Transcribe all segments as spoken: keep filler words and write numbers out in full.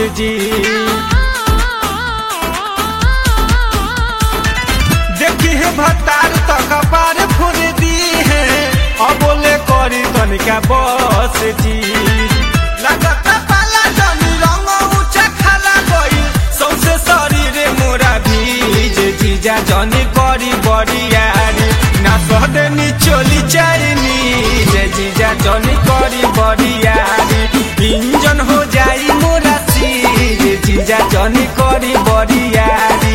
जी। देखी है भतार तक बार फुर दी है, अब बोले करी तनिका बस जी। लगता पाला जमी रंग ऊंचा खाला गई, सौसे शरीर मोरा भीज जीजा जनी करी बरियारी, ना सहदेनी चोली चाइनी जे जीजा जनी करी बरियारी। इंजन हो जाई मोरा सीज जीजा जनी करी बरियारी।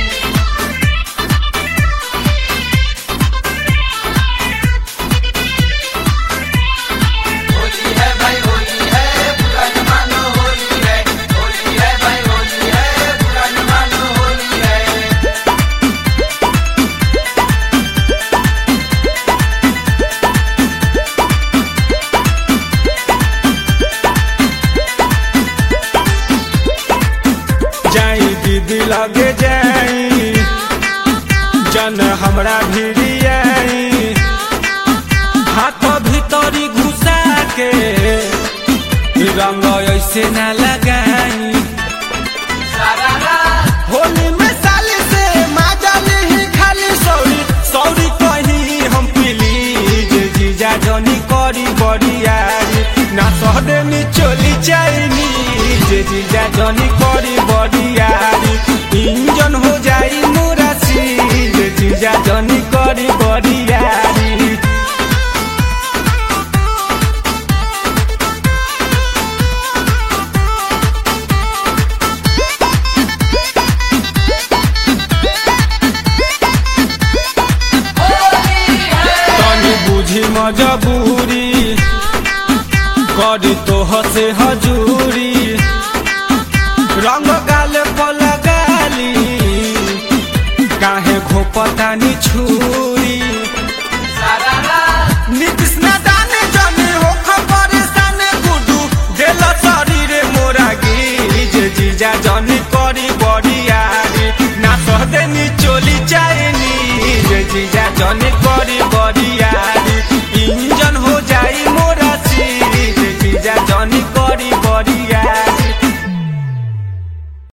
दीदी लगे जाई जन हमरा भिड़ी आई, हाथ भीतरी घुसा के रंग ऐसे न लगाई। होली में साली से माजल ही खाली सौरी सौरी कही हम प्लीज जीजा जनी करी बरियारी, ना सहदेनी चोली चाइनी जे जीजा जनी करी बरियारी। इंजन हो जाई मोरा सीज जीजा जनी करी बरियारी। तनी बुझी मजबूरी करी तो हसे हजूरी, रंग गाल पला गाली काहे घोपतानी छुरी। नीतीश ना दाने जने हो परेशान गुडू देल शरीर मोरा गिज जीजा जनी करी बरियारी, ना सहदेनी चोली चाइनी जे जीजा जनी करी बरियारी।